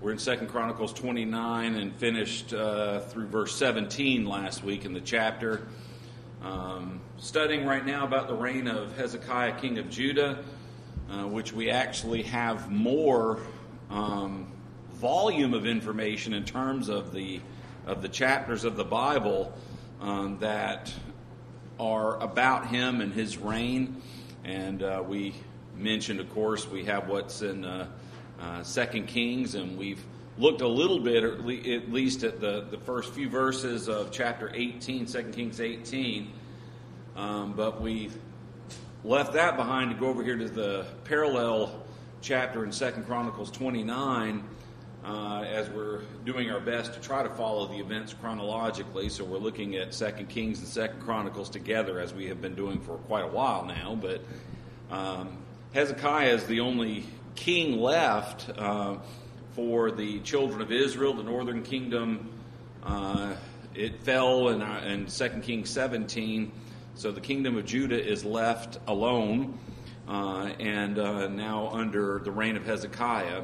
We're in 2 Chronicles 29 and finished through verse 17 last week in the chapter. Studying right now about the reign of Hezekiah, king of Judah, which we actually have more volume of information in terms of the chapters of the Bible that are about him and his reign. And we mentioned, of course, we have what's in 2 Kings, and we've looked a little bit, at least at the first few verses of chapter 18, 2 Kings 18. But we left that behind to go over here to the parallel chapter in 2 Chronicles 29 as we're doing our best to try to follow the events chronologically. So we're looking at 2 Kings and 2 Chronicles together, as we have been doing for quite a while now. But Hezekiah is the only king left for the children of Israel. The northern kingdom, it fell in 2 Kings 17. So the kingdom of Judah is left alone and now under the reign of Hezekiah.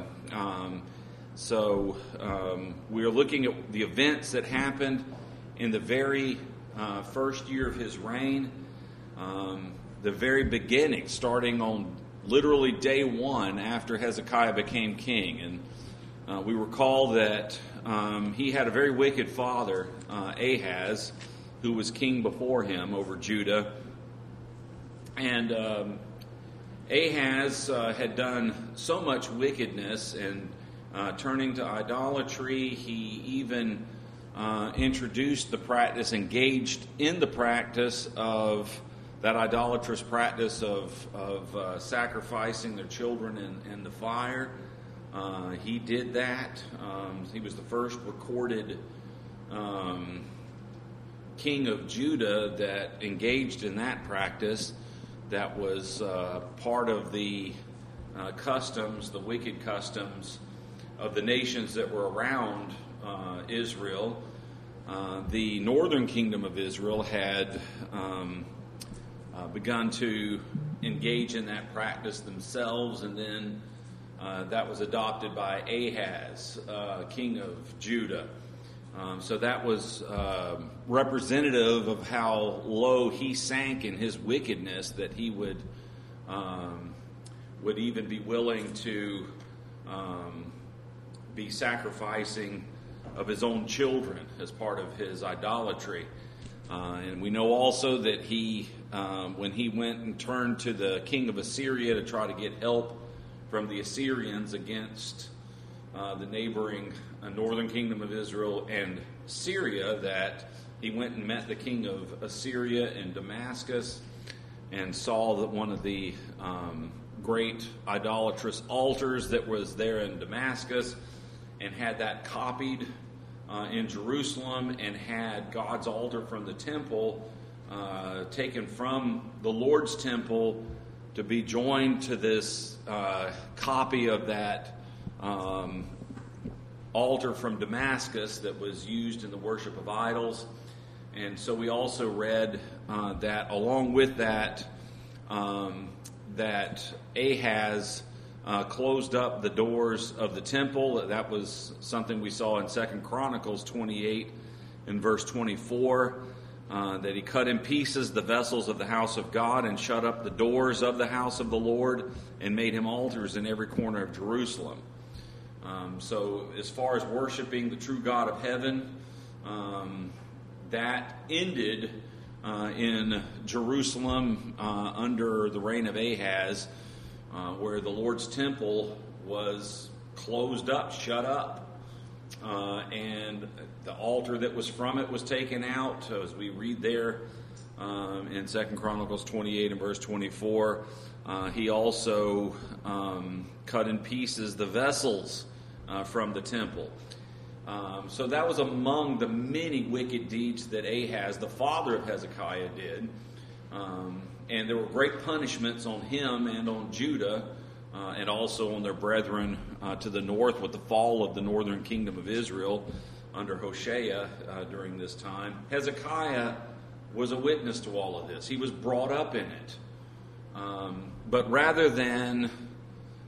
So we are looking at the events that happened in the very first year of his reign, the very beginning, starting on literally day one after Hezekiah became king. And we recall that he had a very wicked father, Ahaz, who was king before him over Judah. And Ahaz had done so much wickedness and turning to idolatry. He even introduced the practice, engaged in the practice of that idolatrous practice of sacrificing their children in the fire. He did that. He was the first recorded king of Judah that engaged in that practice. That was part of the customs, the wicked customs of the nations that were around Israel. The northern kingdom of Israel had begun to engage in that practice themselves, and then that was adopted by Ahaz, king of Judah. So that was representative of how low he sank in his wickedness, that he would even be willing to be sacrificing of his own children as part of his idolatry. And we know also that he, when he went and turned to the king of Assyria to try to get help from the Assyrians against the neighboring northern kingdom of Israel and Syria, that he went and met the king of Assyria in Damascus and saw that one of the great idolatrous altars that was there in Damascus, and had that copied in Jerusalem, and had God's altar from the temple taken from the Lord's temple to be joined to this copy of that altar from Damascus that was used in the worship of idols. And so we also read that along with that, that Ahaz closed up the doors of the temple. That was something we saw in 2 Chronicles 28 and verse 24, that he cut in pieces the vessels of the house of God and shut up the doors of the house of the Lord and made him altars in every corner of Jerusalem. So as far as worshiping the true God of heaven, that ended in Jerusalem under the reign of Ahaz, where the Lord's temple was closed up, shut up, and the altar that was from it was taken out, as we read there in 2 Chronicles 28 and verse 24. He also cut in pieces the vessels from the temple. So that was among the many wicked deeds that Ahaz, the father of Hezekiah, did. And there were great punishments on him and on Judah, and also on their brethren to the north with the fall of the northern kingdom of Israel under Hoshea during this time. Hezekiah was a witness to all of this. He was brought up in it. But rather than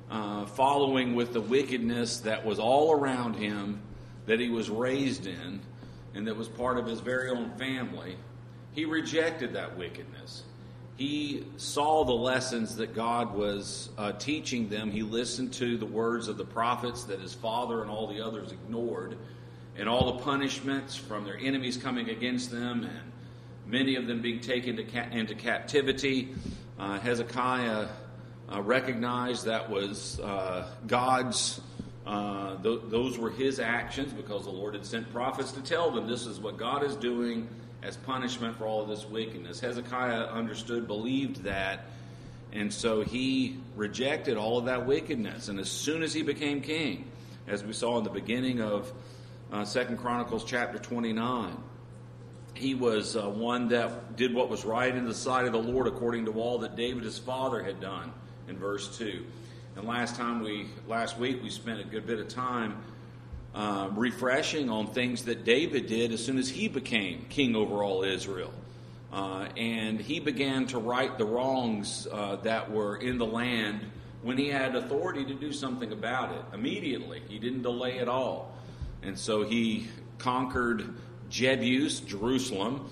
following with the wickedness that was all around him, that he was raised in, and that was part of his very own family, he rejected that wickedness. He saw the lessons that God was teaching them. He listened to the words of the prophets that his father and all the others ignored, and all the punishments from their enemies coming against them, and many of them being taken into captivity. Hezekiah recognized that was God's, those were his actions, because the Lord had sent prophets to tell them this is what God is doing as punishment for all of this wickedness. Hezekiah understood, believed that, and so he rejected all of that wickedness. And as soon as he became king, as we saw in the beginning of 2 Chronicles chapter 29, he was one that did what was right in the sight of the Lord, according to all that David his father had done, in verse 2. And last week we spent a good bit of time refreshing on things that David did as soon as he became king over all Israel. And he began to right the wrongs that were in the land when he had authority to do something about it immediately. He didn't delay at all. And so he conquered Jebus, Jerusalem,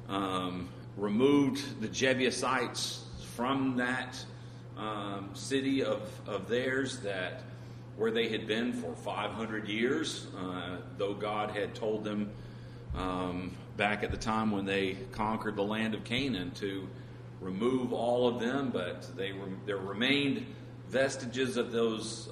removed the Jebusites from that city of theirs where they had been for 500 years, though God had told them back at the time when they conquered the land of Canaan to remove all of them, but there remained vestiges of those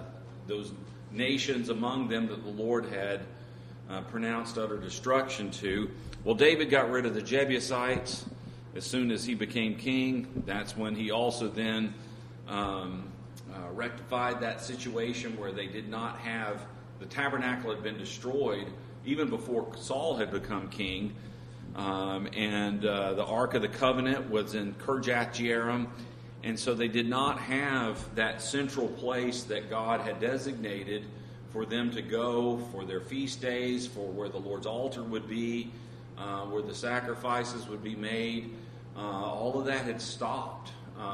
nations among them that the Lord had pronounced utter destruction to. Well, David got rid of the Jebusites as soon as he became king. That's when he also then rectified that situation where they did not have, the tabernacle had been destroyed even before Saul had become king, and the Ark of the Covenant was in Kirjath Jearim, and so they did not have that central place that God had designated for them to go for their feast days, for where the Lord's altar would be, where the sacrifices would be made. All of that had stopped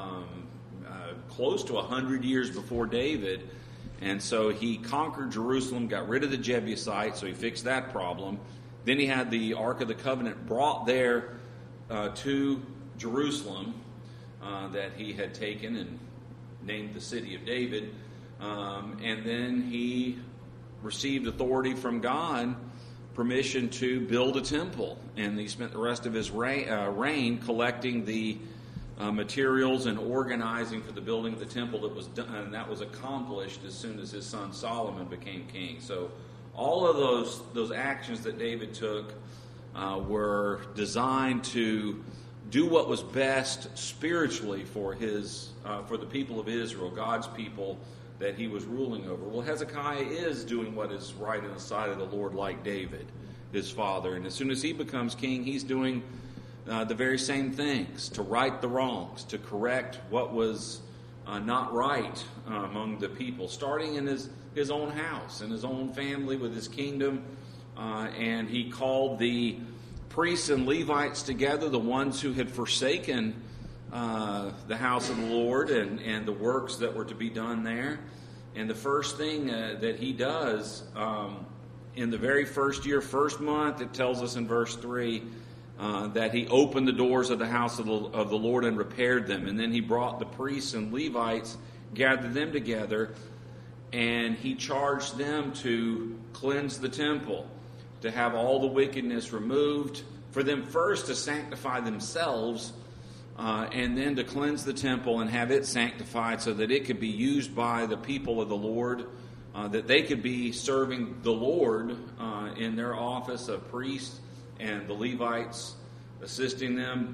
close to 100 years before David. And so he conquered Jerusalem, got rid of the Jebusites, so he fixed that problem. Then he had the Ark of the Covenant brought there to Jerusalem that he had taken and named the city of David. And then he received authority from God, permission to build a temple. And he spent the rest of his reign collecting the materials and organizing for the building of the temple that was done, and that was accomplished as soon as his son Solomon became king. So all of those actions that David took were designed to do what was best spiritually for the people of Israel, God's people that he was ruling over. Well, Hezekiah is doing what is right in the sight of the Lord, like David, his father. And as soon as he becomes king, he's doing the very same things, to right the wrongs, to correct what was not right among the people, starting in his own house, in his own family, with his kingdom. And he called the priests and Levites together, the ones who had forsaken the house of the Lord and the works that were to be done there. And the first thing that he does in the very first year, first month, it tells us in verse 3, that he opened the doors of the house of the Lord and repaired them. And then he brought the priests and Levites, gathered them together, and he charged them to cleanse the temple, to have all the wickedness removed, for them first to sanctify themselves, and then to cleanse the temple and have it sanctified so that it could be used by the people of the Lord, that they could be serving the Lord in their office of priests, and the Levites assisting them.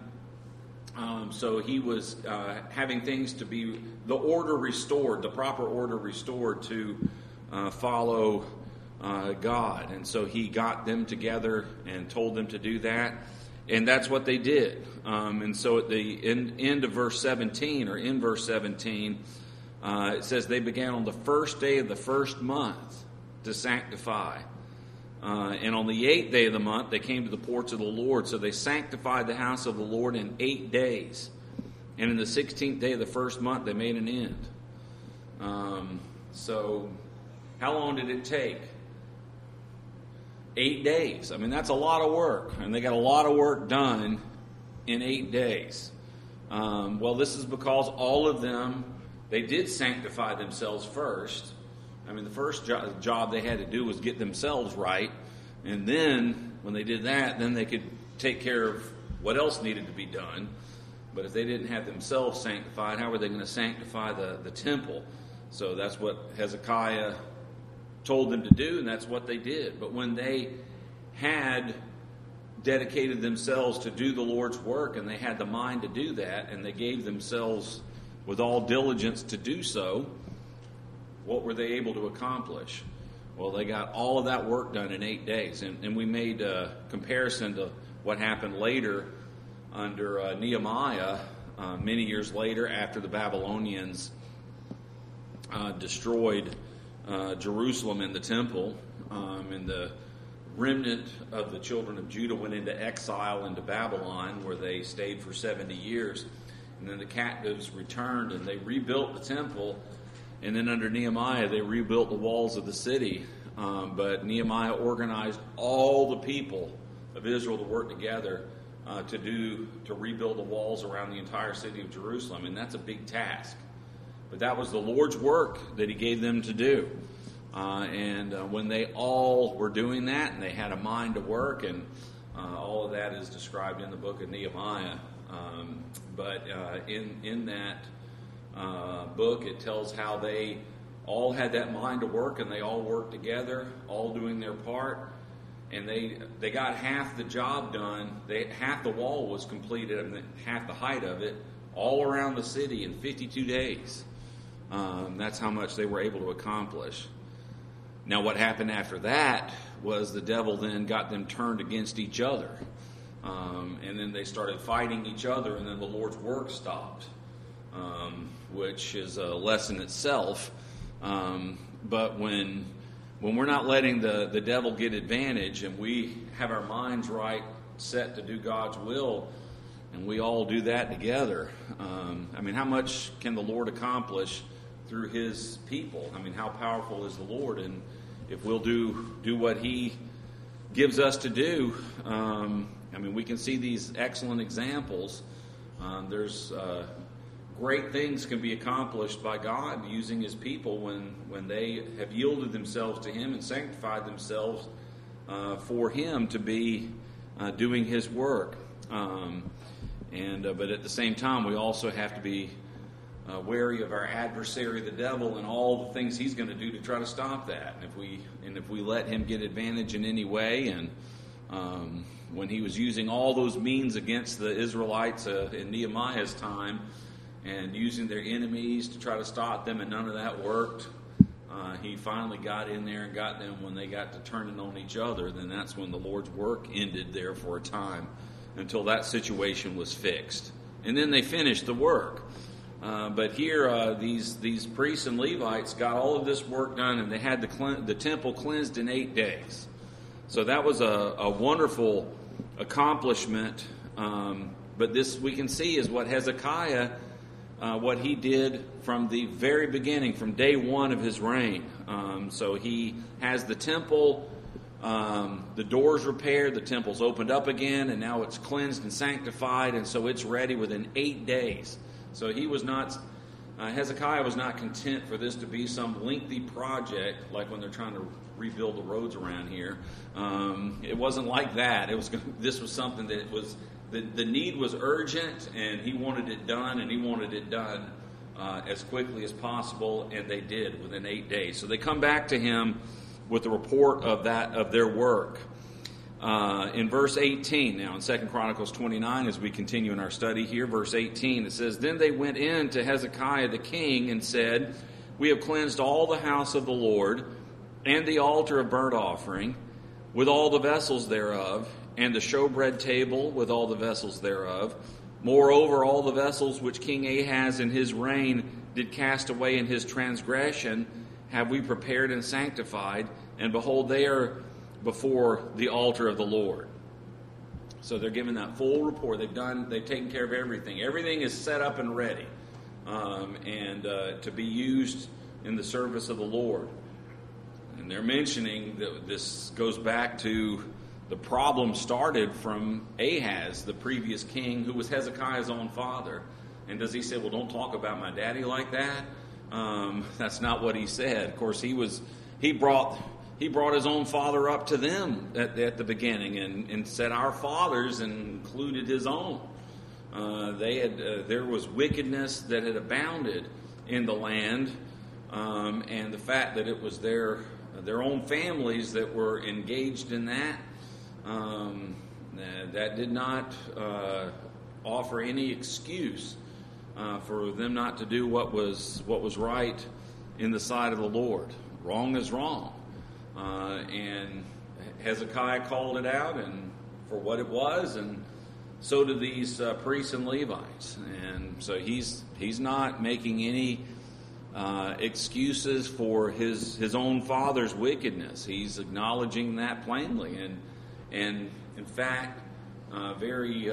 So he was having things to be, the order restored, the proper order restored to follow God. And so he got them together and told them to do that. And that's what they did. And so at the end of verse 17, or in verse 17, it says they began on the first day of the first month to sanctify. And on the 8th day of the month, they came to the porch of the Lord. So they sanctified the house of the Lord in 8 days. And in the 16th day of the first month, they made an end. So how long did it take? 8 days. I mean, that's a lot of work, and they got a lot of work done in 8 days. Well, this is because all of them, they did sanctify themselves first. I mean, the first job they had to do was get themselves right, and then when they did that, then they could take care of what else needed to be done. But if they didn't have themselves sanctified, how were they going to sanctify the temple? So that's what Hezekiah told them to do, and that's what they did. But when they had dedicated themselves to do the Lord's work, and they had the mind to do that, and they gave themselves with all diligence to do so, what were they able to accomplish? Well, they got all of that work done in 8 days. And we made a comparison to what happened later under Nehemiah, many years later, after the Babylonians destroyed Jerusalem and the temple, and the remnant of the children of Judah went into exile into Babylon, where they stayed for 70 years. And then the captives returned, and they rebuilt the temple. And then under Nehemiah, they rebuilt the walls of the city. But Nehemiah organized all the people of Israel to work together to rebuild the walls around the entire city of Jerusalem. And that's a big task. But that was the Lord's work that He gave them to do. And when they all were doing that, and they had a mind to work, and all of that is described in the book of Nehemiah. But in that book, it tells how they all had that mind to work, and they all worked together, all doing their part. And they got half the job done. Half the wall was completed, and half the height of it, all around the city in 52 days. That's how much they were able to accomplish. Now, what happened after that was the devil then got them turned against each other. And then they started fighting each other, and then the Lord's work stopped, which is a lesson itself. But when we're not letting the devil get advantage, and we have our minds right, set to do God's will, and we all do that together, I mean, how much can the Lord accomplish through His people? I mean, how powerful is the Lord? And if we'll do what He gives us to do, I mean, we can see these excellent examples. There's great things can be accomplished by God using His people when they have yielded themselves to Him and sanctified themselves for Him to be doing His work. But at the same time, we also have to be wary of our adversary, the devil, and all the things he's going to do to try to stop that. And if we let him get advantage in any way, and when he was using all those means against the Israelites in Nehemiah's time, and using their enemies to try to stop them, and none of that worked, he finally got in there and got them when they got to turning on each other. Then that's when the Lord's work ended there for a time, until that situation was fixed. And then they finished the work. But here, these priests and Levites got all of this work done, and they had the temple cleansed in 8 days. So that was a wonderful accomplishment. But this, we can see, is what Hezekiah, what he did from the very beginning, from day one of his reign. So he has the temple, the doors repaired, the temple's opened up again, and now it's cleansed and sanctified, and so it's ready within 8 days. So Hezekiah was not content for this to be some lengthy project, like when they're trying to rebuild the roads around here. It wasn't like that. This was something that was, the need was urgent, and he wanted it done, and he wanted it done as quickly as possible, and they did within 8 days. So they come back to him with the report of their work. In verse 18, now in 2 Chronicles 29, as we continue in our study here, verse 18, it says, "Then they went in to Hezekiah the king and said, 'We have cleansed all the house of the Lord, and the altar of burnt offering, with all the vessels thereof, and the showbread table with all the vessels thereof. Moreover, all the vessels which King Ahaz in his reign did cast away in his transgression have we prepared and sanctified, and behold, they are before the altar of the Lord.'" So they're giving that full report. They've taken care of everything. Everything is set up and ready, and to be used in the service of the Lord. And they're mentioning that this goes back to the problem started from Ahaz, the previous king, who was Hezekiah's own father. And does he say, well, don't talk about my daddy like that? That's not what he said. Of course, he brought his own father up to them at the beginning and said our fathers, and included his own. There was wickedness that had abounded in the land, and the fact that it was their own families that were engaged in that, that did not offer any excuse for them not to do what was right in the sight of the Lord. Wrong is wrong, and Hezekiah called it out and for what it was, and so do these priests and Levites. And so he's not making any excuses for his own father's wickedness. He's acknowledging that plainly, and in fact, very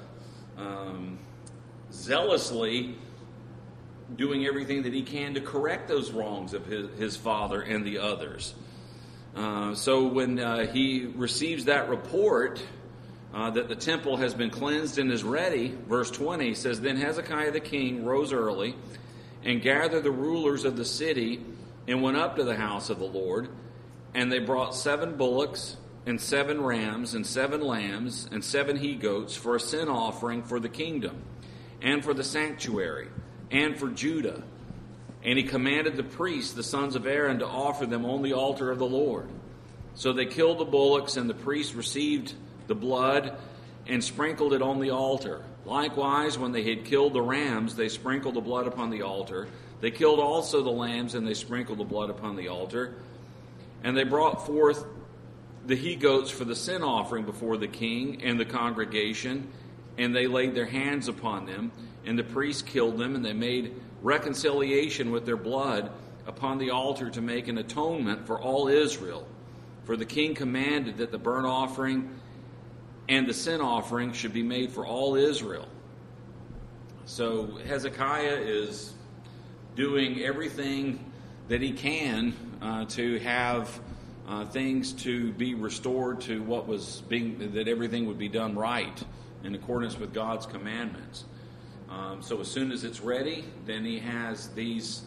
zealously doing everything that he can to correct those wrongs of his father and the others. So when he receives that report that the temple has been cleansed and is ready, verse 20 says, Then Hezekiah the king rose early and gathered the rulers of the city and went up to the house of the Lord. And they brought 7 bullocks and 7 rams and 7 lambs and 7 he-goats for a sin offering for the kingdom and for the sanctuary and for Judah. And he commanded the priests, the sons of Aaron, to offer them on the altar of the Lord. So they killed the bullocks, and the priests received the blood and sprinkled it on the altar. Likewise, when they had killed the rams, they sprinkled the blood upon the altar. They killed also the lambs, and they sprinkled the blood upon the altar. And they brought forth the he-goats for the sin offering before the king and the congregation, and they laid their hands upon them, and the priests killed them, and they made reconciliation with their blood upon the altar to make an atonement for all Israel. For the king commanded that the burnt offering and the sin offering should be made for all Israel. So Hezekiah is doing everything that he can to have things to be restored to what was being, that everything would be done right in accordance with God's commandments. So as soon as it's ready, then he has these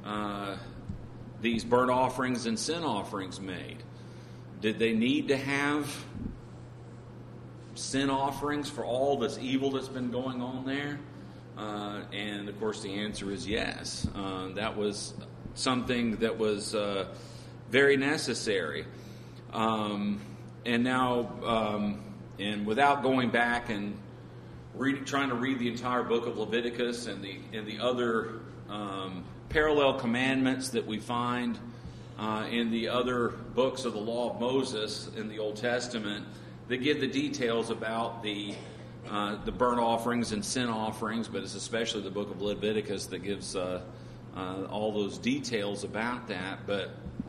burnt offerings and sin offerings made. Did they need to have sin offerings for all this evil that's been going on there? And of course the answer is yes. That was something that was very necessary. And now, and without going back and trying to read the entire book of Leviticus and the other parallel commandments that we find in the other books of the law of Moses in the Old Testament, that give the details about the burnt offerings and sin offerings, but it's especially the book of Leviticus that gives all those details about that. But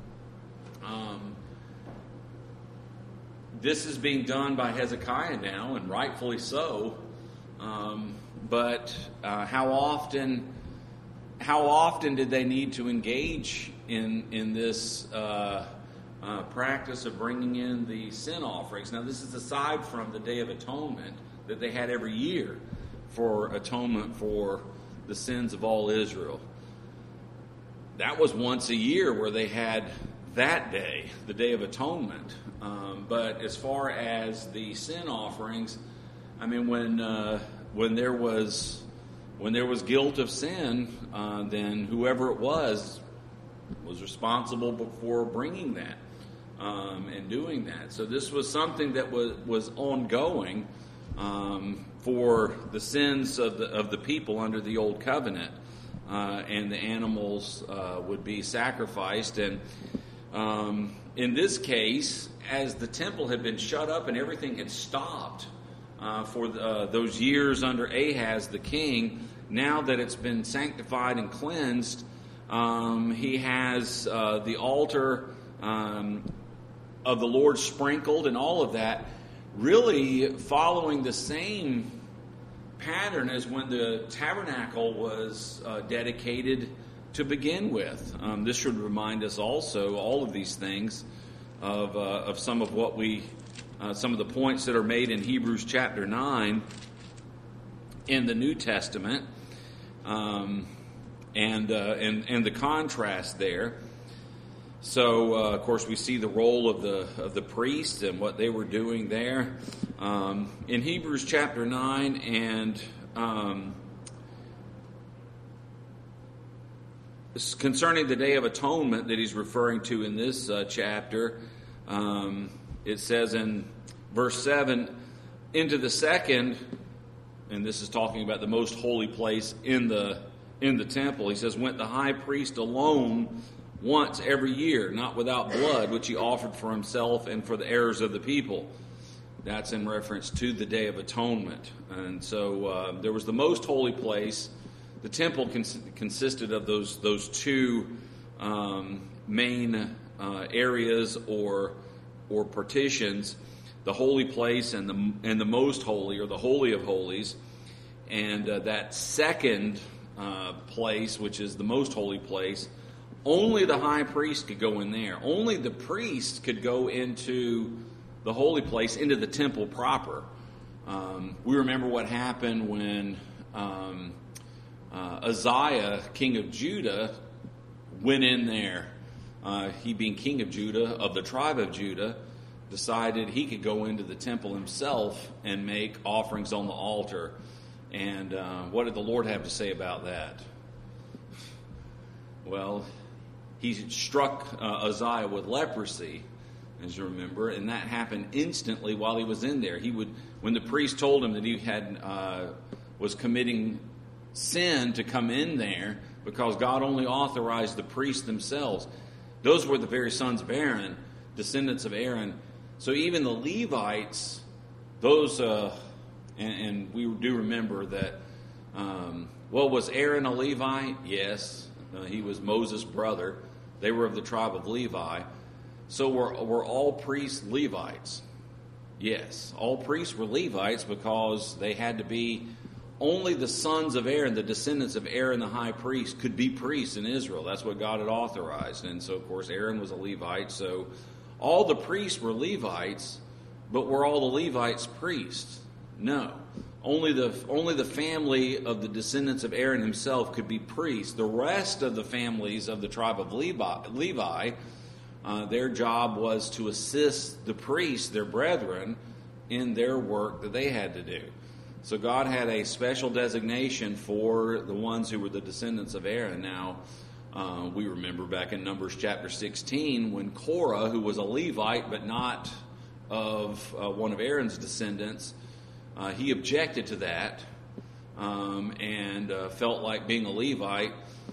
this is being done by Hezekiah now, and rightfully so. But how often did they need to engage in this practice of bringing in the sin offerings? Now, this is aside from the Day of Atonement that they had every year for atonement for the sins of all Israel. That was once a year where they had that day, the Day of Atonement. But as far as the sin offerings, I mean, when there was guilt of sin, then whoever it was responsible for bringing that and doing that. So this was something that was ongoing for the sins of the people under the Old Covenant, and the animals would be sacrificed. And in this case, as the temple had been shut up and everything had stopped for those years under Ahaz the king, now that it's been sanctified and cleansed, he has the altar of the Lord sprinkled and all of that, really following the same pattern as when the tabernacle was dedicated to begin with. This should remind us also, all of these things, of some of what some of the points that are made in Hebrews chapter 9 in the New Testament, and the contrast there. So, of course, we see the role of the priests and what they were doing there. In Hebrews chapter 9 and concerning the Day of Atonement that he's referring to in this chapter, it says in verse 7, into the second, and this is talking about the most holy place in the temple, he says, went the high priest alone once every year, not without blood, which he offered for himself and for the errors of the people. That's in reference to the Day of Atonement. And so there was the most holy place. The temple consisted of those two main areas or partitions, the holy place and the most holy, or the Holy of Holies. And that second place, which is the most holy place, only the high priest could go in there. Only the priest could go into the holy place, into the temple proper. We remember what happened when Uzziah, king of Judah, went in there. He, being king of Judah, of the tribe of Judah, decided he could go into the temple himself and make offerings on the altar. And what did the Lord have to say about that? Well, he struck Uzziah with leprosy, as you remember, and that happened instantly while he was in there. When the priest told him that he was committing sin to come in there, because God only authorized the priests themselves. Those were the very sons of Aaron, descendants of Aaron. So even the Levites, those, and we do remember that, was Aaron a Levite? Yes. He was Moses' brother. They were of the tribe of Levi. So were all priests Levites? Yes. All priests were Levites because they had to be, only the sons of Aaron, the descendants of Aaron the high priest, could be priests in Israel. That's what God had authorized. And so, of course, Aaron was a Levite. So all the priests were Levites, but were all the Levites priests? No. Only the family of the descendants of Aaron himself could be priests. The rest of the families of the tribe of Levi, their job was to assist the priests, their brethren, in their work that they had to do. So God had a special designation for the ones who were the descendants of Aaron. Now, we remember back in Numbers chapter 16 when Korah, who was a Levite but not of one of Aaron's descendants, he objected to that and felt like, being a Levite,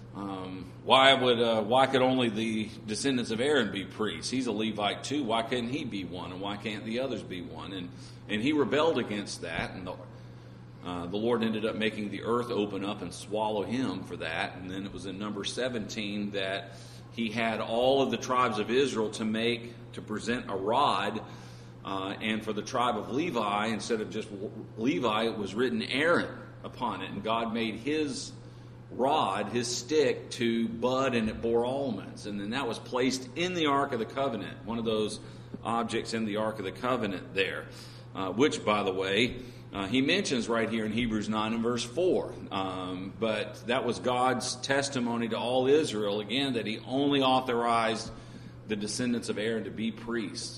why could only the descendants of Aaron be priests? He's a Levite too. Why couldn't he be one, and why can't the others be one? And he rebelled against that, and the Lord ended up making the earth open up and swallow him for that. And then it was in Numbers 17 that he had all of the tribes of Israel to present a rod. And for the tribe of Levi, instead of just Levi, it was written Aaron upon it. And God made his rod, his stick, to bud, and it bore almonds. And then that was placed in the Ark of the Covenant, one of those objects in the Ark of the Covenant there, which, by the way, he mentions right here in Hebrews 9 and verse 4. But that was God's testimony to all Israel, again, that he only authorized the descendants of Aaron to be priests.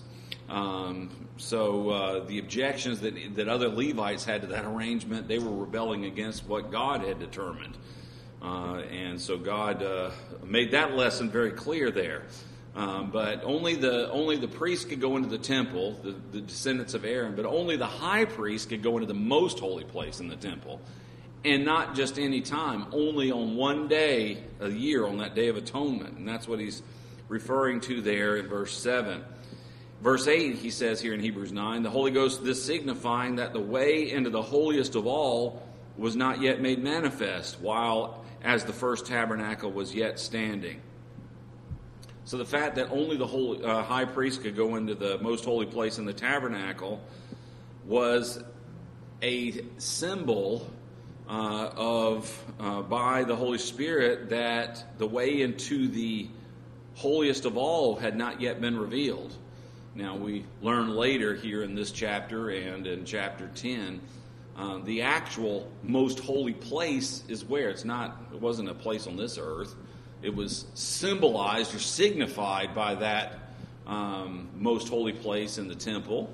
So the objections that other Levites had to that arrangement, they were rebelling against what God had determined. And so God made that lesson very clear there. But only the priest could go into the temple, the descendants of Aaron, but only the high priest could go into the most holy place in the temple. And not just any time, only on one day a year, on that Day of Atonement. And that's what he's referring to there in verse 7. Verse 8, he says here in Hebrews 9, the Holy Ghost, this signifying that the way into the holiest of all was not yet made manifest, while as the first tabernacle was yet standing. So the fact that only the high priest could go into the most holy place in the tabernacle was a symbol by the Holy Spirit that the way into the holiest of all had not yet been revealed. Now, we learn later here in this chapter and in chapter 10, the actual most holy place is where? It wasn't a place on this earth. It was symbolized or signified by that most holy place in the temple.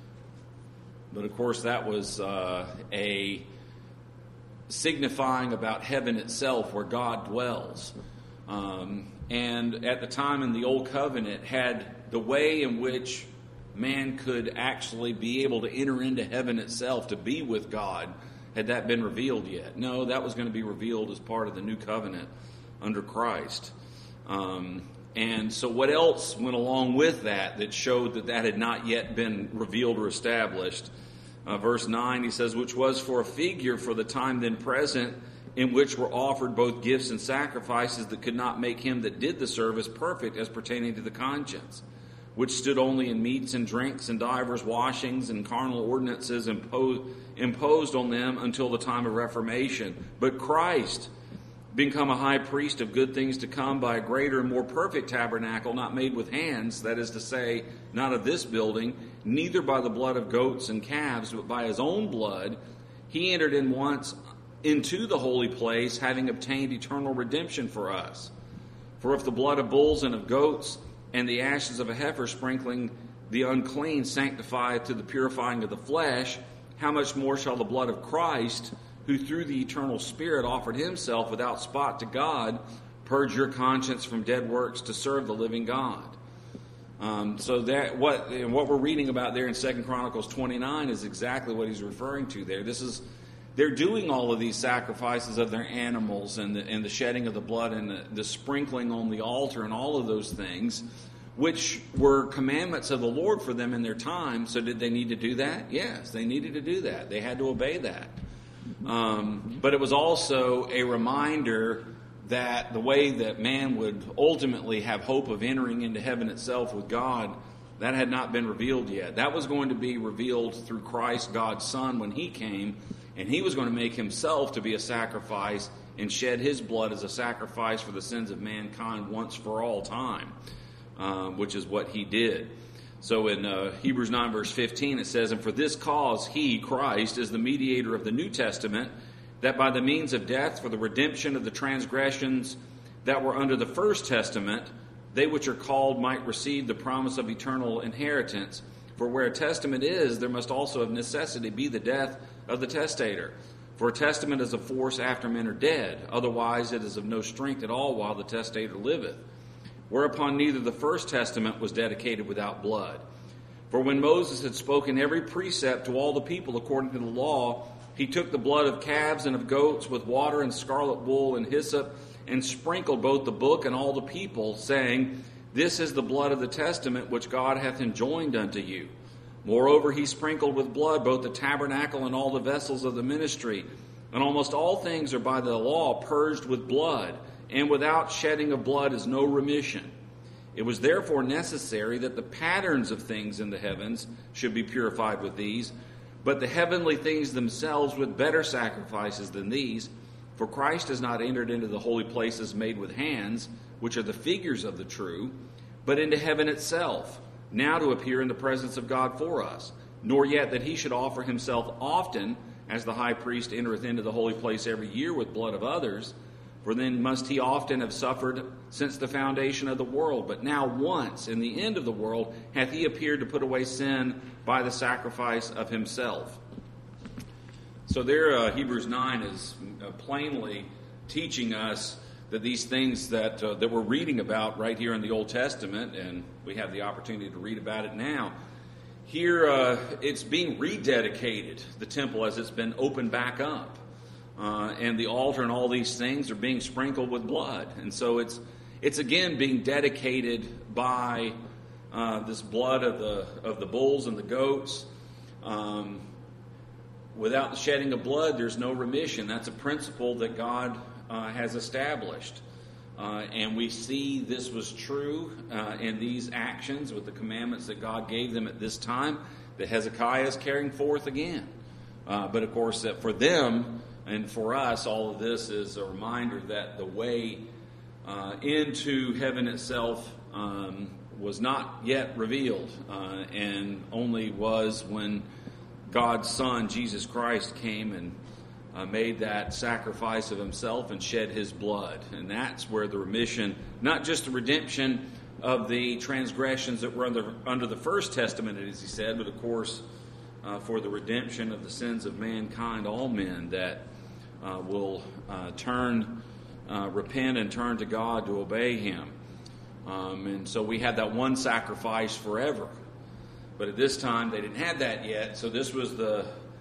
But of course, that was a signifying about heaven itself, where God dwells. And at the time in the Old Covenant, had the way in which man could actually be able to enter into heaven itself to be with God, had that been revealed yet? No, that was going to be revealed as part of the new covenant under Christ. And so what else went along with that showed that had not yet been revealed or established? Verse 9, he says, which was for a figure for the time then present, in which were offered both gifts and sacrifices that could not make him that did the service perfect as pertaining to the conscience, which stood only in meats and drinks and divers washings and carnal ordinances imposed on them until the time of Reformation. But Christ, become a high priest of good things to come by a greater and more perfect tabernacle, not made with hands, that is to say, not of this building, neither by the blood of goats and calves, but by his own blood, he entered in once into the holy place, having obtained eternal redemption for us. For if the blood of bulls and of goats and the ashes of a heifer sprinkling the unclean sanctify to the purifying of the flesh, how much more shall the blood of Christ, who through the eternal Spirit offered himself without spot to God, purge your conscience from dead works to serve the living God? So that what we're reading about there in 2 Chronicles 29 is exactly what he's referring to there. They're doing all of these sacrifices of their animals and the shedding of the blood and the sprinkling on the altar and all of those things, which were commandments of the Lord for them in their time. So did they need to do that? Yes, they needed to do that. They had to obey that. But it was also a reminder that the way that man would ultimately have hope of entering into heaven itself with God, that had not been revealed yet. That was going to be revealed through Christ, God's Son, when he came, and he was going to make himself to be a sacrifice and shed his blood as a sacrifice for the sins of mankind once for all time, which is what he did. So in Hebrews 9 verse 15 it says, and for this cause he, Christ, is the mediator of the New Testament, that by the means of death for the redemption of the transgressions that were under the first testament, they which are called might receive the promise of eternal inheritance. For where a testament is, there must also of necessity be the death of the testator. For a testament is of force after men are dead, otherwise it is of no strength at all while the testator liveth. Whereupon neither the first testament was dedicated without blood. For when Moses had spoken every precept to all the people according to the law, he took the blood of calves and of goats with water and scarlet wool and hyssop, and sprinkled both the book and all the people, saying, this is the blood of the testament which God hath enjoined unto you. Moreover, he sprinkled with blood both the tabernacle and all the vessels of the ministry. And almost all things are by the law purged with blood, and without shedding of blood is no remission. It was therefore necessary that the patterns of things in the heavens should be purified with these, but the heavenly things themselves with better sacrifices than these. For Christ has not entered into the holy places made with hands, which are the figures of the true, but into heaven itself, now to appear in the presence of God for us, nor yet that he should offer himself often, as the high priest entereth into the holy place every year with blood of others, for then must he often have suffered since the foundation of the world. But now once, in the end of the world, hath he appeared to put away sin by the sacrifice of himself. So there, Hebrews 9 is plainly teaching us that these things that we're reading about right here in the Old Testament, and we have the opportunity to read about it now, here it's being rededicated, the temple, as it's been opened back up. And the altar and all these things are being sprinkled with blood. And so it's again being dedicated by this blood of the bulls and the goats. Without the shedding of blood, there's no remission. That's a principle that God has established. And we see this was true in these actions with the commandments that God gave them at this time, that Hezekiah is carrying forth again. But of course, that for them, And for us, all of this is a reminder that the way into heaven itself was not yet revealed, and only was when God's Son, Jesus Christ, came and made that sacrifice of himself and shed his blood. And that's where the remission, not just the redemption of the transgressions that were under the First Testament, as he said, but of course for the redemption of the sins of mankind, all men that will repent and turn to God to obey him. And so we had that one sacrifice forever. But at this time they didn't have that yet. So this was the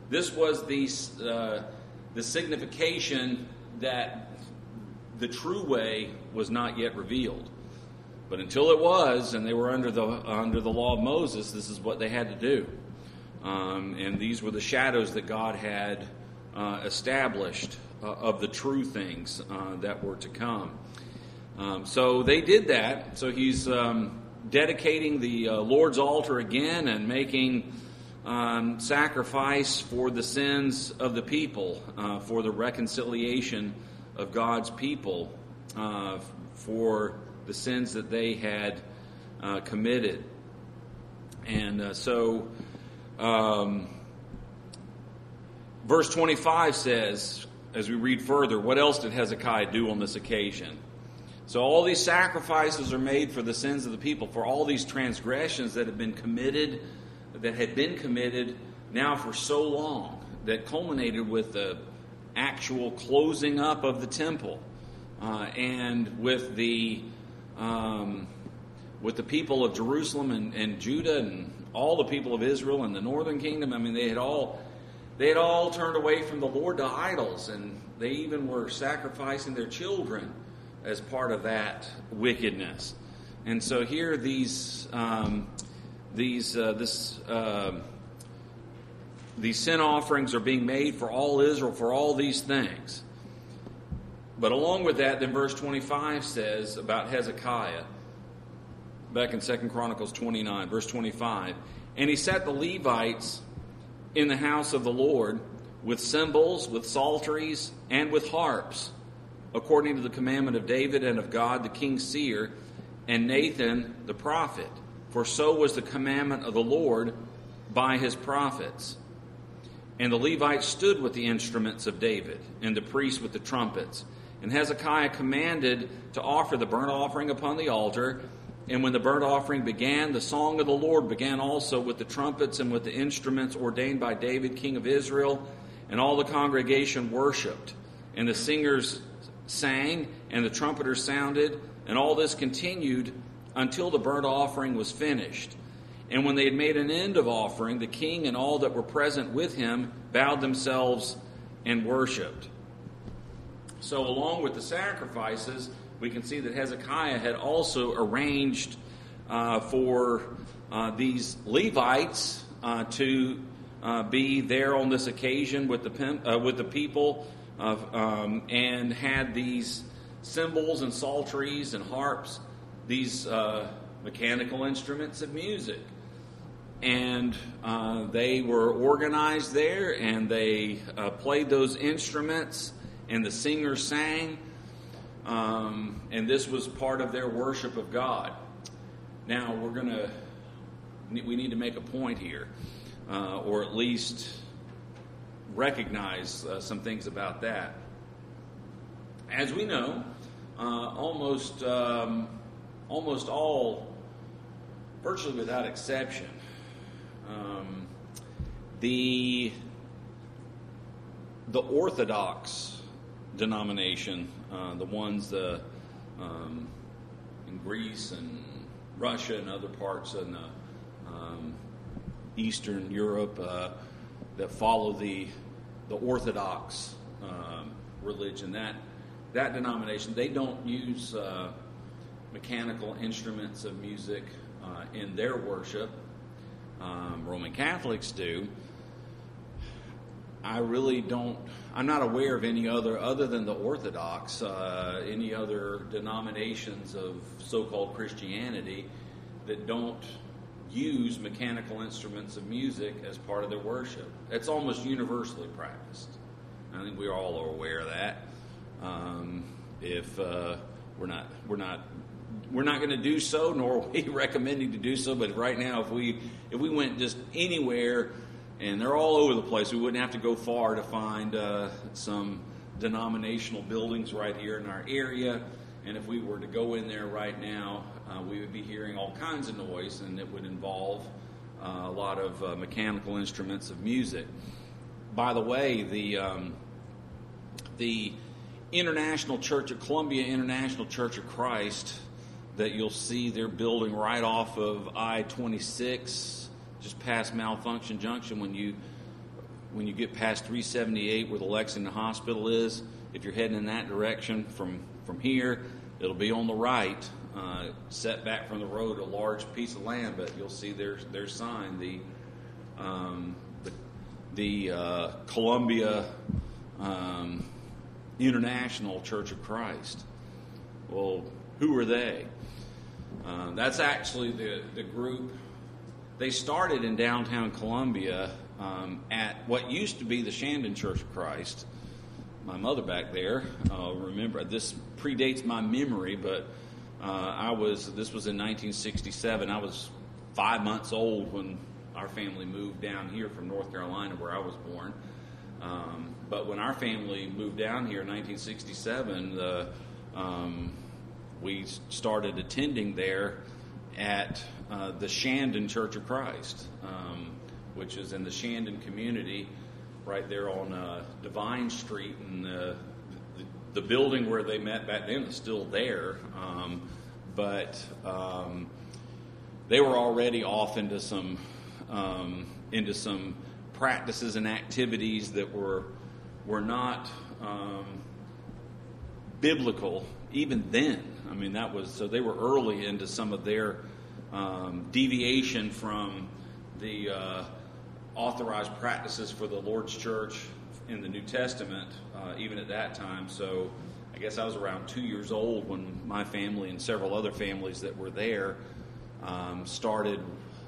signification that the true way was not yet revealed. But until it was, and they were under the law of Moses, this is what they had to do. And these were the shadows that God had established of the true things that were to come. So they did that. So he's dedicating the Lord's altar again and making sacrifice for the sins of the people, for the reconciliation of God's people, for the sins that they had committed. And so verse 25 says, as we read further, what else did Hezekiah do on this occasion? So all these sacrifices are made for the sins of the people, for all these transgressions that had been committed now for so long, that culminated with the actual closing up of the temple, and with the people of Jerusalem and Judah and all the people of Israel and the northern kingdom. I mean, they had all turned away from the Lord to idols, and they even were sacrificing their children as part of that wickedness. And so here these sin offerings are being made for all Israel, for all these things. But along with that, then verse 25 says about Hezekiah, back in 2 Chronicles 29, verse 25, and he set the Levites in the house of the Lord with cymbals, with psalteries, and with harps, according to the commandment of David and of God the king's seer, and Nathan the prophet. For so was the commandment of the Lord by his prophets. And the Levites stood with the instruments of David, and the priests with the trumpets. And Hezekiah commanded to offer the burnt offering upon the altar. And when the burnt offering began, the song of the Lord began also with the trumpets and with the instruments ordained by David, king of Israel. And all the congregation worshipped. And the singers sang, and the trumpeters sounded. And all this continued until the burnt offering was finished. And when they had made an end of offering, the king and all that were present with him bowed themselves and worshipped. So along with the sacrifices, we can see that Hezekiah had also arranged for these Levites to be there on this occasion with the people, and had these cymbals and psalteries and harps, these mechanical instruments of music. And they were organized there, and they played those instruments, and the singers sang, and this was part of their worship of God. Now we need to make a point here, or at least recognize some things about that. As we know, almost all, virtually without exception, the Orthodox denomination, the ones in Greece and Russia and other parts in Eastern Europe that follow the Orthodox religion, that denomination, they don't use mechanical instruments of music in their worship. Roman Catholics do. I'm not aware of any other than the Orthodox, any other denominations of so-called Christianity that don't use mechanical instruments of music as part of their worship. It's almost universally practiced. I think we all are aware of that. If we're not going to do so, nor are we recommending to do so. But right now, if we went just anywhere, and they're all over the place, we wouldn't have to go far to find some denominational buildings right here in our area. And if we were to go in there right now, we would be hearing all kinds of noise, and it would involve a lot of mechanical instruments of music. By the way, the International Church of Columbia, International Church of Christ, that you'll see they're building right off of I-26, just past Malfunction Junction. When you get past 378, where the Lexington Hospital is, if you're heading in that direction from here, it'll be on the right, set back from the road, a large piece of land. But you'll see their sign, the Columbia International Church of Christ. Well, who are they? That's actually the group. They started in downtown Columbia at what used to be the Shandon Church of Christ. My mother back there, remember, this predates my memory, but this was in 1967. I was 5 months old when our family moved down here from North Carolina, where I was born. But when our family moved down here in 1967, we started attending there at the Shandon Church of Christ, which is in the Shandon community, right there on Divine Street. And the building where they met back then is still there, but they were already off into some practices and activities that were not biblical even then. I mean, so they were early into some of their deviation from the authorized practices for the Lord's Church in the New Testament, even at that time. So I guess I was around 2 years old when my family and several other families that were there started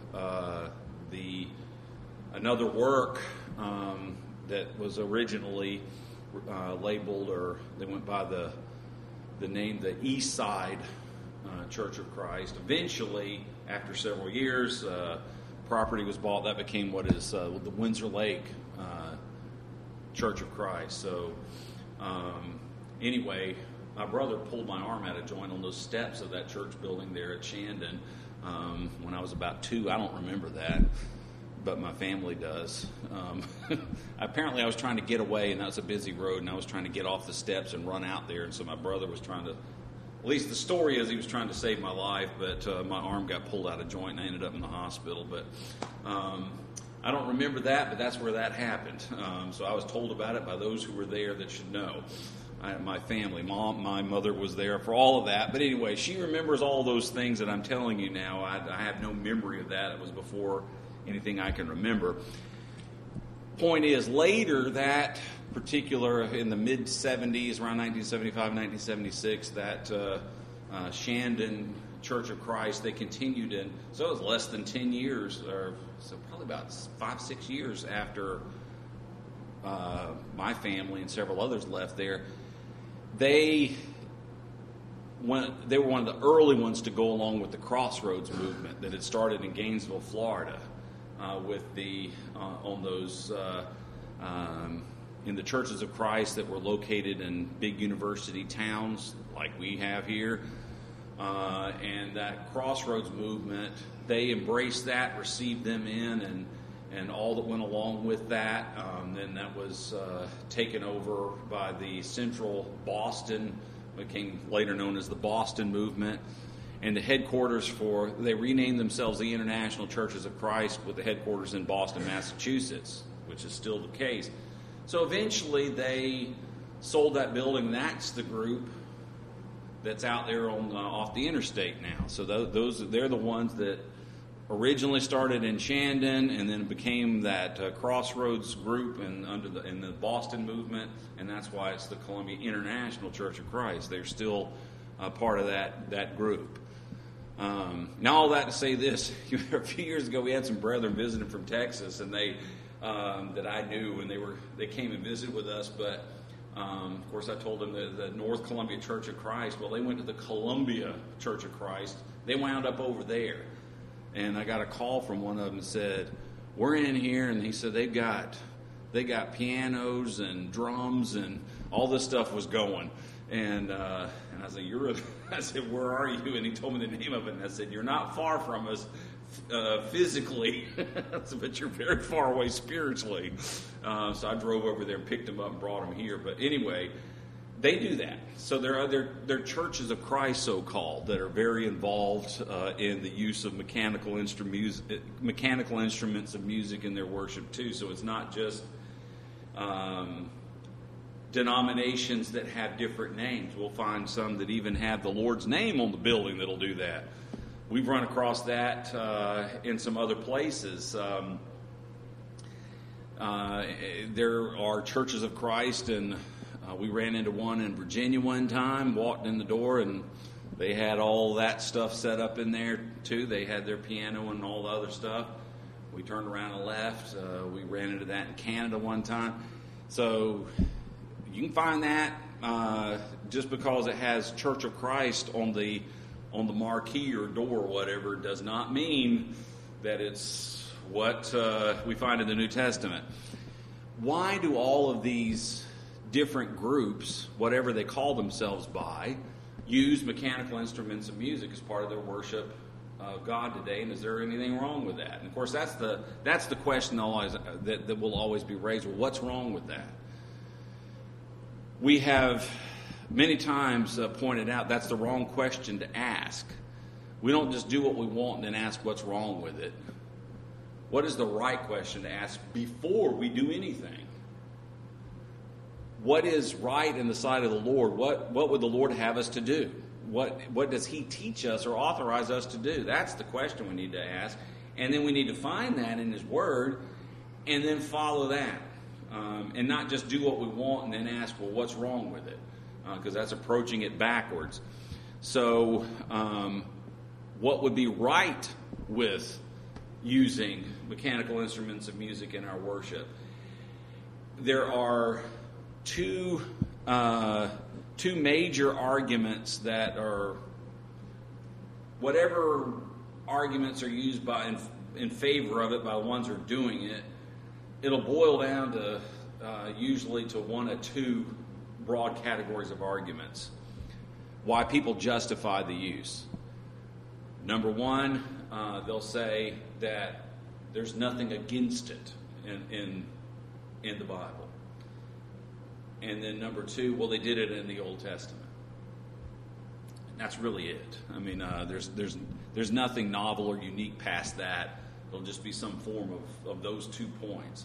another work that was originally labeled, or they went by the name, the East Side Church of Christ. Eventually, after several years, property was bought. That became what is the Windsor Lake Church of Christ. So anyway, my brother pulled my arm out of joint on those steps of that church building there at Shandon when I was about 2. I don't remember that, but my family does. Apparently I was trying to get away, and that was a busy road, and I was trying to get off the steps and run out there, and so my brother was trying to, at least the story is, he was trying to save my life, but my arm got pulled out of joint and I ended up in the hospital. But I don't remember that, but that's where that happened. So I was told about it by those who were there that should know. My family, my mother was there for all of that. But anyway, she remembers all those things that I'm telling you now. I have no memory of that. It was before anything I can remember. Point is, later, that particular, in the mid-70s, around 1975, 1976, that Shandon Church of Christ, they continued in, so it was less than 10 years, or so probably about 5-6 years after my family and several others left there. They were one of the early ones to go along with the Crossroads movement that had started in Gainesville, Florida, with on those in the churches of Christ that were located in big university towns like we have here. And that Crossroads movement, they embraced that, received them in, and all that went along with that. Then that was taken over by the Central Boston, became later known as the Boston Movement. And the headquarters they renamed themselves the International Churches of Christ, with the headquarters in Boston, Massachusetts, which is still the case. So eventually they sold that building. That's the group that's out there off the interstate now. So they're the ones that originally started in Shandon, and then became that Crossroads group in the Boston movement, and that's why it's the Columbia International Church of Christ. They're still part of that group. Now all that to say this: a few years ago we had some brethren visiting from Texas, and they that I knew, and they came and visited with us. But of course, I told them the North Columbia Church of Christ. Well, they went to the Columbia Church of Christ. They wound up over there, and I got a call from one of them that said, "We're in here," and he said they got pianos and drums and all this stuff was going. And I said, I said, "Where are you?" And he told me the name of it. And I said, "You're not far from us physically, but you're very far away spiritually." So I drove over there and picked him up and brought him here. But anyway, they do that. So there are churches of Christ, so-called, that are very involved in the use of mechanical instruments of music in their worship too. So it's not just denominations that have different names. We'll find some that even have the Lord's name on the building that'll do that. We've run across that in some other places. There are churches of Christ, and we ran into one in Virginia one time, walked in the door, and they had all that stuff set up in there too. They had their piano and all the other stuff. We turned around and left. We ran into that in Canada one time. So you can find that just because it has Church of Christ on the marquee or door or whatever does not mean that it's what we find in the New Testament. Why do all of these different groups, whatever they call themselves by, use mechanical instruments of music as part of their worship of God today? And is there anything wrong with that? And of course, that's the question that will always be raised. Well, what's wrong with that? We have many times pointed out that's the wrong question to ask. We don't just do what we want and then ask what's wrong with it. What is the right question to ask before we do anything? What is right in the sight of the Lord? What would the Lord have us to do? What does He teach us or authorize us to do? That's the question we need to ask. And then we need to find that in His Word and then follow that. And not just do what we want and then ask, well, what's wrong with it? Because that's approaching it backwards. So what would be right with using mechanical instruments of music in our worship? There are two major arguments that are, whatever arguments are used in favor of it by the ones who are doing it, it'll boil down to usually to one of two broad categories of arguments why people justify the use. Number one, they'll say that there's nothing against it in the Bible. And then number two, well, they did it in the Old Testament. And that's really it. I mean, there's nothing novel or unique past that. It'll just be some form of those 2 points.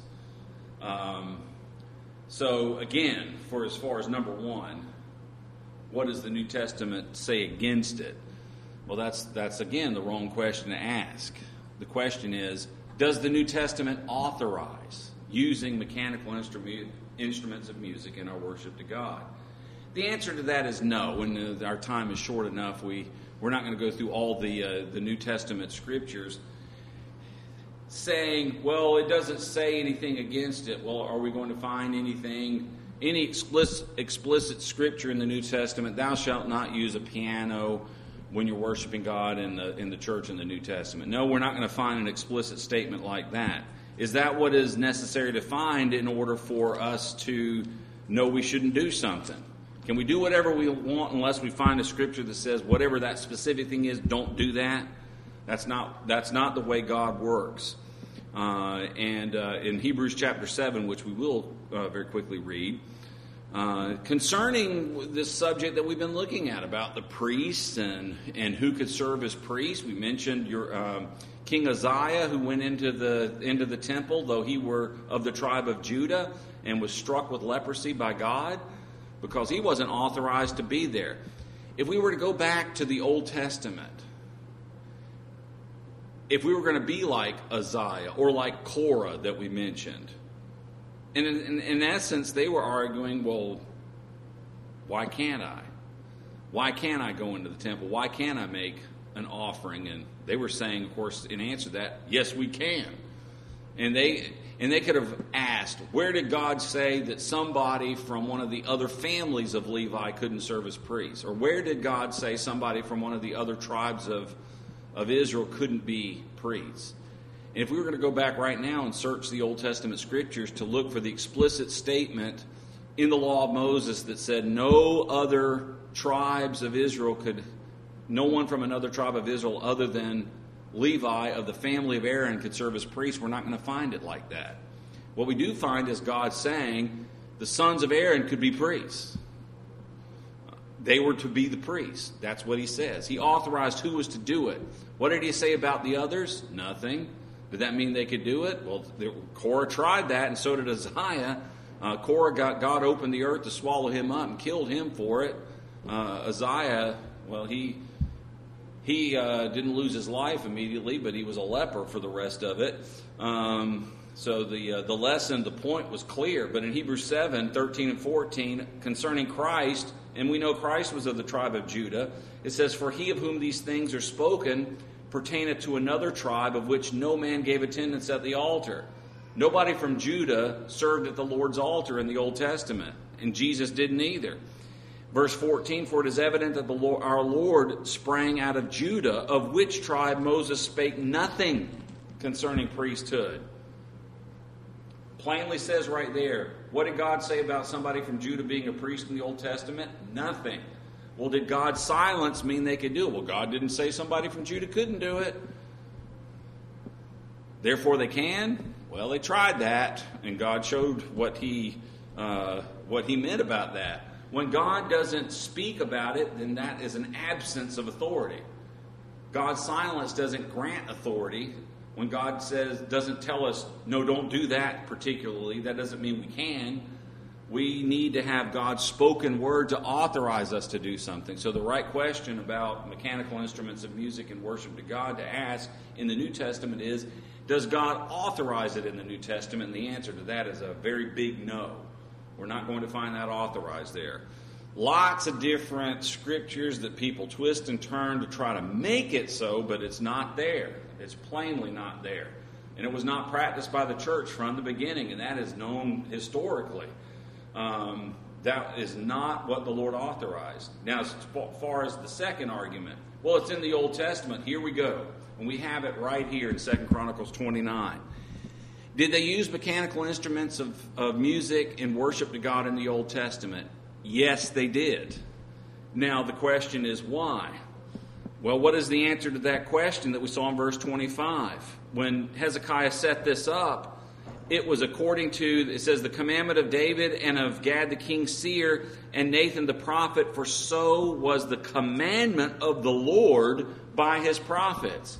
So again, for as far as number one, what does the New Testament say against it? Well, that's again the wrong question to ask. The question is, does the New Testament authorize using mechanical instruments of music in our worship to God? The answer to that is no, and our time is short enough. We're not going to go through all the New Testament scriptures saying, well, it doesn't say anything against it. Well, are we going to find any explicit scripture in the New Testament? Thou shalt not use a piano when you're worshiping God in the church in the New Testament. No, we're not going to find an explicit statement like that. Is that what is necessary to find in order for us to know we shouldn't do something? Can we do whatever we want unless we find a scripture that says whatever that specific thing is, don't do that? That's not the way God works. And in Hebrews chapter 7, which we will very quickly read, concerning this subject that we've been looking at about the priests and who could serve as priests, we mentioned King Uzziah, who went into the temple, though he were of the tribe of Judah, and was struck with leprosy by God because he wasn't authorized to be there. If we were to go back to the Old Testament, if we were going to be like Uzziah or like Korah that we mentioned, and in essence they were arguing, well, why can't I? Why can't I go into the temple? Why can't I make an offering? And they were saying, of course, in answer to that, yes, we can. And they could have asked, where did God say that somebody from one of the other families of Levi couldn't serve as priests? Or where did God say somebody from one of the other tribes of Israel couldn't be priests? And if we were going to go back right now and search the Old Testament scriptures to look for the explicit statement in the law of Moses that said no other tribes of Israel no one from another tribe of Israel other than Levi of the family of Aaron could serve as priests, we're not going to find it like that. What we do find is God saying the sons of Aaron could be priests. They were to be the priests. That's what he says. He authorized who was to do it. What did he say about the others? Nothing. Did that mean they could do it? Well, Korah tried that, and so did Uzziah. Korah God opened the earth to swallow him up and killed him for it. Uzziah, well, he didn't lose his life immediately, but he was a leper for the rest of it. So the lesson, the point was clear. But in Hebrews 7, 13 and 14, concerning Christ, and we know Christ was of the tribe of Judah, it says, for he of whom these things are spoken pertaineth to another tribe of which no man gave attendance at the altar. Nobody from Judah served at the Lord's altar in the Old Testament, and Jesus didn't either. Verse 14, for it is evident that our Lord sprang out of Judah, of which tribe Moses spake nothing concerning priesthood. Plainly says right there, what did God say about somebody from Judah being a priest in the Old Testament? Nothing. Well, did God's silence mean they could do it? Well, God didn't say somebody from Judah couldn't do it. Therefore they can? Well, they tried that, and God showed what he meant about that. When God doesn't speak about it, then that is an absence of authority. God's silence doesn't grant authority. When God doesn't tell us, no, don't do that particularly, that doesn't mean we can. We need to have God's spoken word to authorize us to do something. So the right question about mechanical instruments of music and worship to God to ask in the New Testament is, does God authorize it in the New Testament? And the answer to that is a very big no. We're not going to find that authorized there. Lots of different scriptures that people twist and turn to try to make it so, but it's not there. It's plainly not there. And it was not practiced by the church from the beginning, and that is known historically. That is not what the Lord authorized. Now, as far as the second argument, well, it's in the Old Testament. Here we go. And we have it right here in 2 Chronicles 29. Did they use mechanical instruments of music in worship to God in the Old Testament? Yes, they did. Now, the question is why? Well, what is the answer to that question that we saw in verse 25? When Hezekiah set this up, it was according to, it says, the commandment of David and of Gad the king's seer and Nathan the prophet, for so was the commandment of the Lord by his prophets.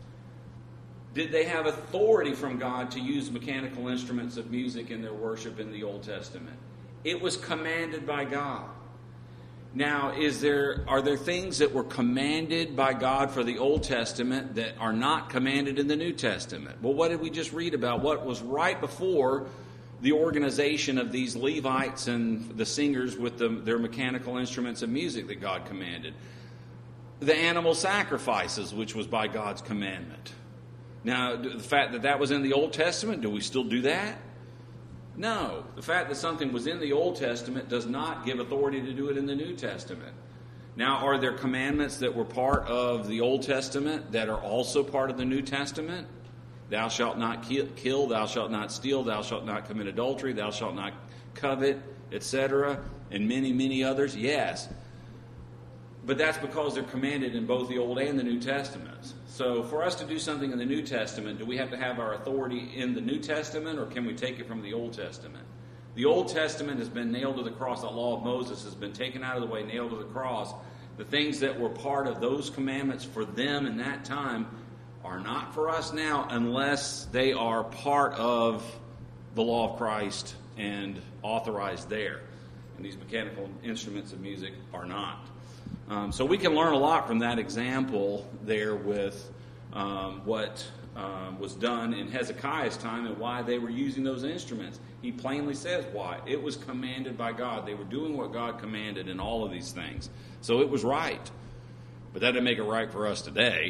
Did they have authority from God to use mechanical instruments of music in their worship in the Old Testament? It was commanded by God. Now, are there things that were commanded by God for the Old Testament that are not commanded in the New Testament? Well, what did we just read about? What was right before the organization of these Levites and the singers with their mechanical instruments of music that God commanded? The animal sacrifices, which was by God's commandment. Now, the fact that was in the Old Testament, do we still do that? No. The fact that something was in the Old Testament does not give authority to do it in the New Testament. Now, are there commandments that were part of the Old Testament that are also part of the New Testament? Thou shalt not kill, thou shalt not steal, thou shalt not commit adultery, thou shalt not covet, etc., and many, many others? Yes. But that's because they're commanded in both the Old and the New Testaments. So for us to do something in the New Testament, do we have to have our authority in the New Testament, or can we take it from the Old Testament? The Old Testament has been nailed to the cross. The law of Moses has been taken out of the way, nailed to the cross. The things that were part of those commandments for them in that time are not for us now unless they are part of the law of Christ and authorized there. And these mechanical instruments of music are not. So we can learn a lot from that example there with what was done in Hezekiah's time and why they were using those instruments. He plainly says why. It was commanded by God. They were doing what God commanded in all of these things. So it was right. But that didn't make it right for us today.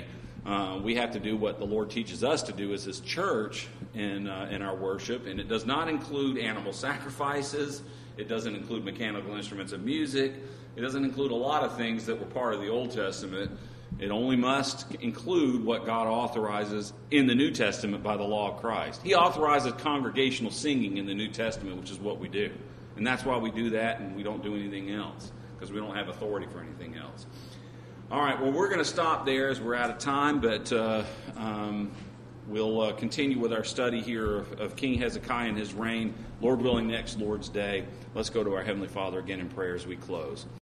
We have to do what the Lord teaches us to do as His church in our worship, and it does not include animal sacrifices. It doesn't include mechanical instruments of music. It doesn't include a lot of things that were part of the Old Testament. It only must include what God authorizes in the New Testament by the law of Christ. He authorizes congregational singing in the New Testament, which is what we do. And that's why we do that, and we don't do anything else, because we don't have authority for anything else. All right, well, we're going to stop there as we're out of time, but we'll continue with our study here of King Hezekiah and his reign, Lord willing, next Lord's Day. Let's go to our Heavenly Father again in prayer as we close.